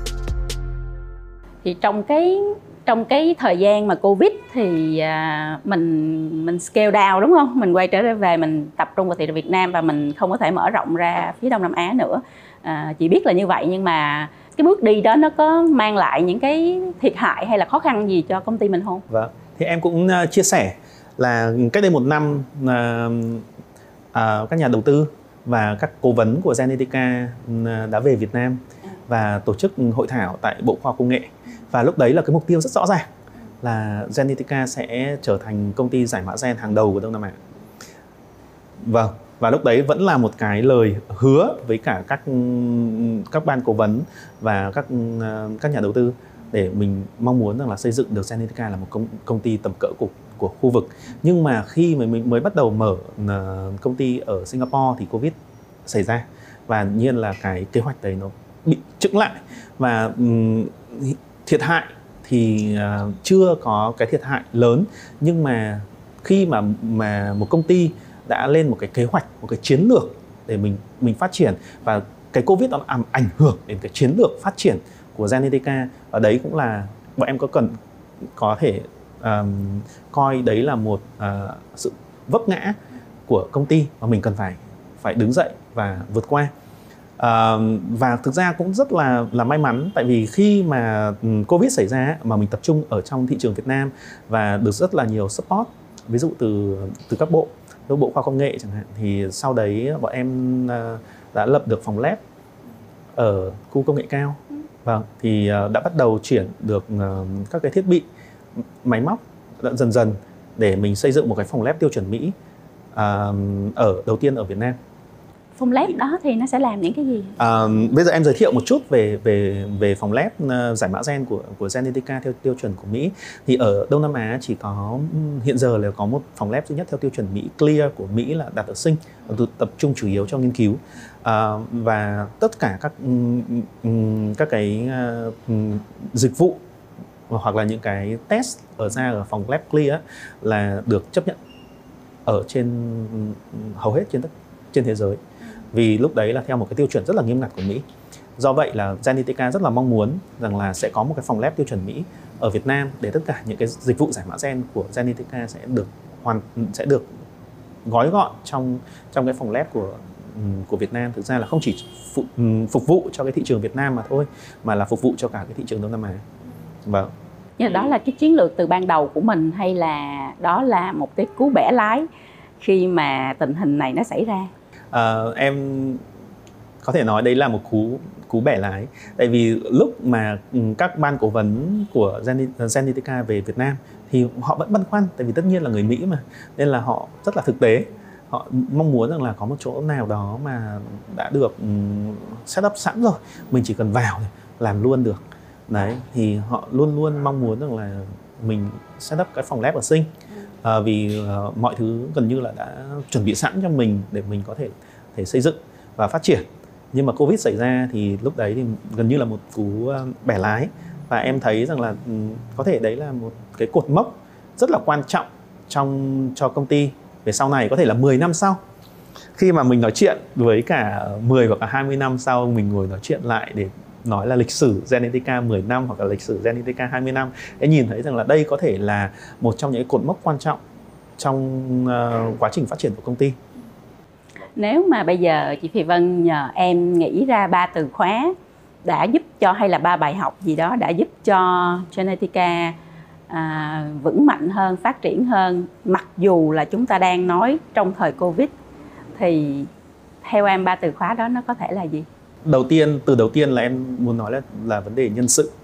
Thì trong cái thời gian mà Covid thì mình scale down, đúng không? Mình quay trở về, mình tập trung vào thị trường Việt Nam và mình không có thể mở rộng ra phía Đông Nam Á nữa. Chị biết là như vậy, nhưng mà cái bước đi đó nó có mang lại những cái thiệt hại hay là khó khăn gì cho công ty mình không? Vâng, thì em cũng chia sẻ là cách đây 1 năm các nhà đầu tư và các cố vấn của Genetica đã về Việt Nam và tổ chức hội thảo tại Bộ Khoa học Công nghệ. Và lúc đấy là cái mục tiêu rất rõ ràng là Genetica sẽ trở thành công ty giải mã gen hàng đầu của Đông Nam Á. Vâng, và lúc đấy vẫn là một cái lời hứa với cả các ban cố vấn và các nhà đầu tư, để mình mong muốn rằng là xây dựng được Genetica là một công ty tầm cỡ của khu vực. Nhưng mà khi mà mình mới bắt đầu mở công ty ở Singapore thì Covid xảy ra, và nhiên là cái kế hoạch đấy nó bị chững lại. Và thiệt hại thì chưa có cái thiệt hại lớn, nhưng mà khi mà một công ty đã lên một cái kế hoạch, một cái chiến lược để mình phát triển, và cái Covid nó ảnh hưởng đến cái chiến lược phát triển của Genetica, và đấy cũng là bọn em có thể coi đấy là một sự vấp ngã của công ty mà mình cần phải đứng dậy và vượt qua. Và thực ra cũng rất là may mắn, tại vì khi mà Covid xảy ra mà mình tập trung ở trong thị trường Việt Nam và được rất là nhiều support, ví dụ từ các bộ Khoa học Công nghệ chẳng hạn, thì sau đấy bọn em đã lập được phòng lab ở khu công nghệ cao. Vâng, thì đã bắt đầu chuyển được các cái thiết bị, máy móc dần dần để mình xây dựng một cái phòng lab tiêu chuẩn Mỹ đầu tiên ở Việt Nam. Phòng lab đó thì nó sẽ làm những cái gì? Bây giờ em giới thiệu một chút về phòng lab giải mã gen của Genetica theo tiêu chuẩn của Mỹ. Thì ở Đông Nam Á chỉ có hiện giờ là có một phòng lab duy nhất theo tiêu chuẩn Mỹ, Clear của Mỹ, là đặt ở Sing, tập trung chủ yếu cho nghiên cứu. Và tất cả các cái dịch vụ hoặc là những cái test ở phòng lab Clear là được chấp nhận ở hầu hết trên thế giới. Vì lúc đấy là theo một cái tiêu chuẩn rất là nghiêm ngặt của Mỹ. Do vậy là Genetica rất là mong muốn rằng là sẽ có một cái phòng lab tiêu chuẩn Mỹ ở Việt Nam, để tất cả những cái dịch vụ giải mã gen của Genetica sẽ được gói gọn trong cái phòng lab của Việt Nam. Thực ra là không chỉ phục vụ cho cái thị trường Việt Nam mà thôi, mà là phục vụ cho cả cái thị trường Đông Nam Á. Vâng. Nhưng đó là cái chiến lược từ ban đầu của mình, hay là đó là một cái cú bẻ lái khi mà tình hình này nó xảy ra? Em có thể nói đấy là một cú bẻ lái. Tại vì lúc mà các ban cố vấn của Genetica về Việt Nam thì họ vẫn băn khoăn, tại vì tất nhiên là người Mỹ mà, nên là họ rất là thực tế. Họ mong muốn rằng là có một chỗ nào đó mà đã được set up sẵn rồi, mình chỉ cần vào làm luôn được. Đấy, thì họ luôn luôn mong muốn rằng là mình set up cái phòng lab ở Sing, vì mọi thứ gần như là đã chuẩn bị sẵn cho mình để mình có thể xây dựng và phát triển. Nhưng mà Covid xảy ra thì lúc đấy thì gần như là một cú bẻ lái, và em thấy rằng là có thể đấy là một cái cột mốc rất là quan trọng cho công ty về sau này, có thể là 10 năm sau. Khi mà mình nói chuyện với cả 10 hoặc là 20 năm sau, mình ngồi nói chuyện lại để nói là lịch sử Genetica 10 năm hoặc là lịch sử Genetica 20 năm, để nhìn thấy rằng là đây có thể là một trong những cột mốc quan trọng trong quá trình phát triển của công ty. Nếu mà bây giờ chị Thùy Vân nhờ em nghĩ ra 3 từ khóa đã giúp cho, hay là 3 bài học gì đó đã giúp cho Genetica vững mạnh hơn, phát triển hơn, mặc dù là chúng ta đang nói trong thời Covid, thì theo em 3 từ khóa đó nó có thể là gì? Từ đầu tiên là em muốn nói là vấn đề nhân sự.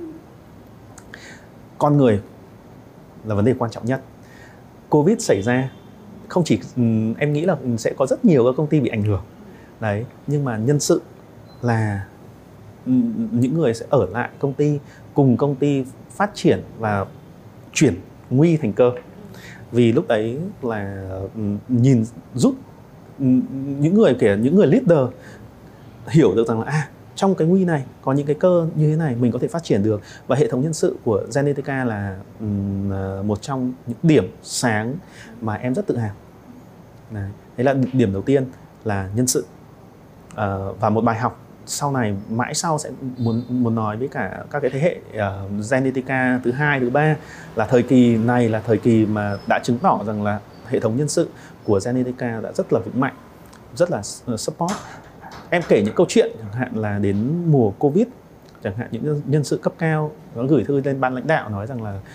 Con người là vấn đề quan trọng nhất. Covid xảy ra, không chỉ em nghĩ là sẽ có rất nhiều các công ty bị ảnh hưởng đấy, nhưng mà nhân sự là những người sẽ ở lại công ty, cùng công ty phát triển và chuyển nguy thành cơ. Vì lúc đấy là giúp những người leader hiểu được rằng là trong cái nguy này có những cái cơ như thế này mình có thể phát triển được. Và hệ thống nhân sự của Genetica là một trong những điểm sáng mà em rất tự hào. Đấy là điểm đầu tiên là nhân sự. Và một bài học sau này, mãi sau sẽ muốn nói với cả các cái thế hệ Genetica thứ 2, thứ 3, là thời kỳ này là thời kỳ mà đã chứng tỏ rằng là hệ thống nhân sự của Genetica đã rất là vững mạnh, rất là support. Em kể những câu chuyện chẳng hạn là đến mùa Covid, chẳng hạn những nhân sự cấp cao nó gửi thư lên ban lãnh đạo nói rằng là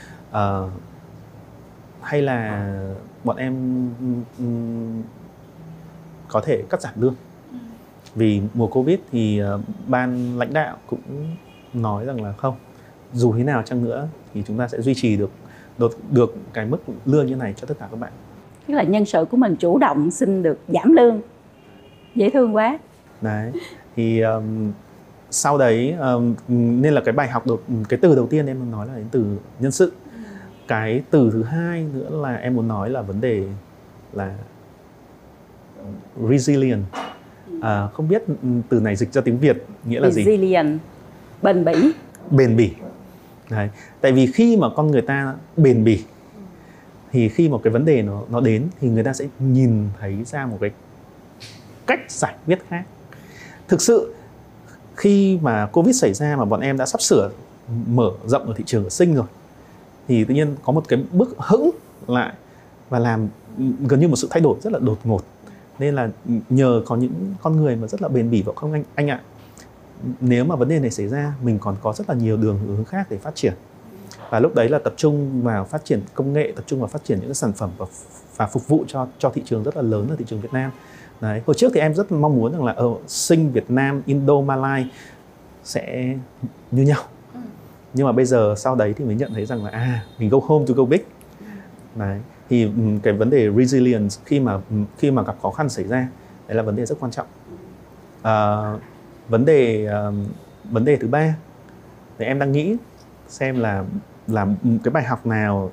hay là bọn em có thể cắt giảm lương. Vì mùa Covid thì ban lãnh đạo cũng nói rằng là không, dù thế nào chăng nữa thì chúng ta sẽ duy trì được cái mức lương như này cho tất cả các bạn. Tức là nhân sự của mình chủ động xin được giảm lương, dễ thương quá. Đấy, thì sau đấy nên là cái bài học cái từ đầu tiên em muốn nói là đến từ nhân sự. Cái từ thứ hai nữa là em muốn nói là vấn đề là resilient. Không biết từ này dịch ra tiếng Việt nghĩa là gì? Resilient, bền bỉ. Đấy, tại vì khi mà con người ta bền bỉ thì khi một cái vấn đề nó đến thì người ta sẽ nhìn thấy ra một cái cách giải quyết khác. Thực sự khi mà Covid xảy ra mà bọn em đã sắp sửa mở rộng ở thị trường ở Sing rồi, thì tự nhiên có một cái bước hững lại và làm gần như một sự thay đổi rất là đột ngột. Nên là nhờ có những con người mà rất là bền bỉ và không anh ạ, nếu mà vấn đề này xảy ra, mình còn có rất là nhiều đường hướng khác để phát triển. Và lúc đấy là tập trung vào phát triển công nghệ, tập trung vào phát triển những cái sản phẩm và phục vụ cho thị trường rất là lớn ở thị trường Việt Nam. Đấy, hồi trước thì em rất mong muốn rằng là ở Sing, Việt Nam, Indo, Malai sẽ như nhau. Nhưng mà bây giờ sau đấy thì mình nhận thấy rằng là mình go home to go big. Đấy, thì cái vấn đề resilience khi mà gặp khó khăn xảy ra, đấy là vấn đề rất quan trọng. Vấn đề thứ ba thì em đang nghĩ xem là cái bài học nào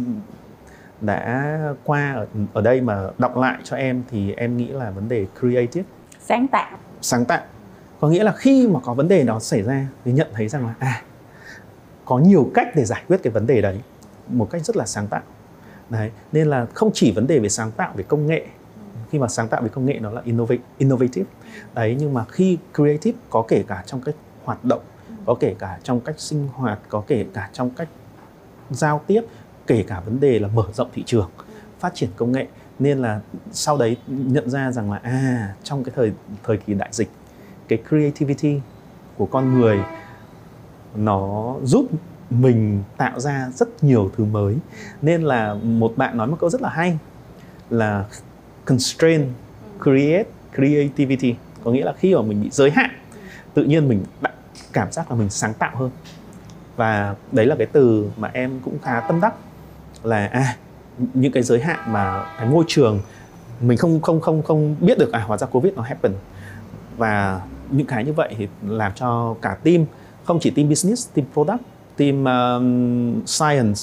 đã qua ở đây mà đọc lại cho em, thì em nghĩ là vấn đề creative, sáng tạo. Có nghĩa là khi mà có vấn đề đó xảy ra thì nhận thấy rằng là có nhiều cách để giải quyết cái vấn đề đấy một cách rất là sáng tạo. Đấy, nên là không chỉ vấn đề về sáng tạo về công nghệ, khi mà sáng tạo về công nghệ nó là innovative. Đấy, nhưng mà khi creative có kể cả trong cách hoạt động, có kể cả trong cách sinh hoạt, có kể cả trong cách giao tiếp, kể cả vấn đề là mở rộng thị trường, phát triển công nghệ. Nên là sau đấy nhận ra rằng là trong cái thời kỳ đại dịch, cái creativity của con người nó giúp mình tạo ra rất nhiều thứ mới. Nên là một bạn nói một câu rất là hay là constraint create creativity, có nghĩa là khi mà mình bị giới hạn, tự nhiên mình cảm giác là mình sáng tạo hơn. Và đấy là cái từ mà em cũng khá tâm đắc, là những cái giới hạn mà cái môi trường mình không biết được, hóa ra Covid nó happen. Và những cái như vậy thì làm cho cả team, không chỉ team business, team product, team science,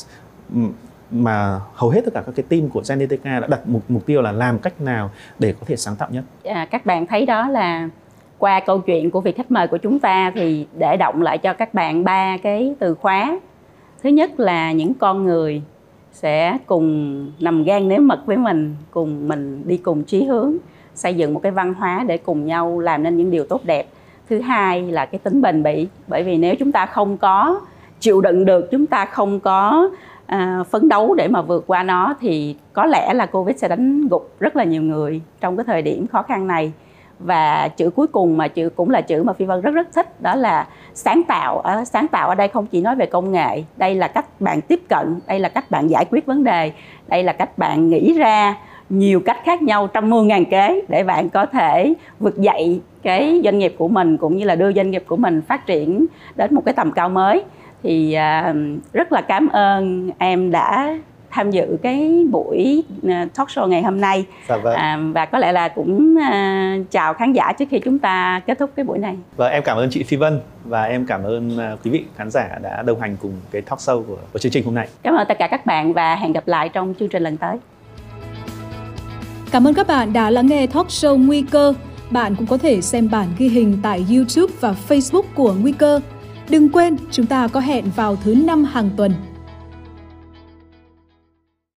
mà hầu hết tất cả các cái team của Genetica đã đặt mục tiêu là làm cách nào để có thể sáng tạo nhất. Các bạn thấy đó là qua câu chuyện của vị khách mời của chúng ta thì để động lại cho các bạn 3 cái từ khóa. Thứ nhất là những con người sẽ cùng nằm gan nếm mật với mình, cùng mình đi cùng chí hướng, xây dựng một cái văn hóa để cùng nhau làm nên những điều tốt đẹp. Thứ hai là cái tính bền bỉ, bởi vì nếu chúng ta không có chịu đựng được, chúng ta không có phấn đấu để mà vượt qua nó thì có lẽ là Covid sẽ đánh gục rất là nhiều người trong cái thời điểm khó khăn này. Và chữ cuối cùng mà cũng là chữ mà Phi Vân rất thích, đó là sáng tạo. Sáng tạo ở đây không chỉ nói về công nghệ, đây là cách bạn tiếp cận, đây là cách bạn giải quyết vấn đề, đây là cách bạn nghĩ ra nhiều cách khác nhau, trăm mưu ngàn kế để bạn có thể vực dậy cái doanh nghiệp của mình, cũng như là đưa doanh nghiệp của mình phát triển đến một cái tầm cao mới. Thì rất là cảm ơn em đã tham dự cái buổi talk show ngày hôm nay. Dạ vâng. Và có lẽ là cũng chào khán giả trước khi chúng ta kết thúc cái buổi này. Vâng, em cảm ơn chị Phi Vân và em cảm ơn quý vị khán giả đã đồng hành cùng cái talk show của chương trình hôm nay. Cảm ơn tất cả các bạn và hẹn gặp lại trong chương trình lần tới. Cảm ơn các bạn đã lắng nghe talk show Nguy cơ. Bạn cũng có thể xem bản ghi hình tại YouTube và Facebook của Nguy cơ. Đừng quên, chúng ta có hẹn vào thứ 5 hàng tuần.